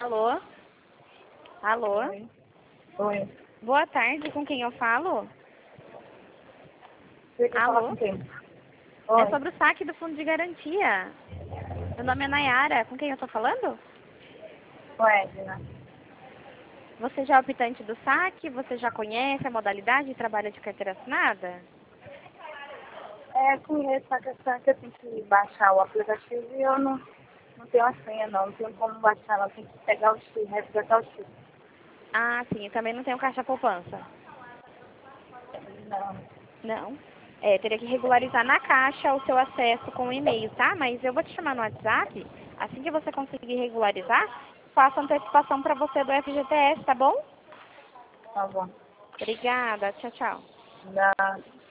Alô? Alô? Oi. Oi. Boa tarde, com quem eu falo? Você quer falar Alô? com quem? É Oi. sobre o saque do fundo de garantia. Meu nome é Nayara, com quem eu tô falando? Oi, Edna. Você já é optante do saque? Você já conhece a modalidade de trabalho de carteira assinada? Conheço, só que eu tenho que baixar o aplicativo e eu não tenho a senha, não. Não tenho como baixar, não. Tenho que pegar o X, resgatar o X. Ah, sim, eu também não tenho caixa poupança. Não. Não. Teria que regularizar na caixa o seu acesso com o e-mail, tá? Mas eu vou te chamar no WhatsApp. Assim que você conseguir regularizar, faço antecipação para você do FGTS, tá bom? Tá bom. Obrigada. Tchau, tchau. Não.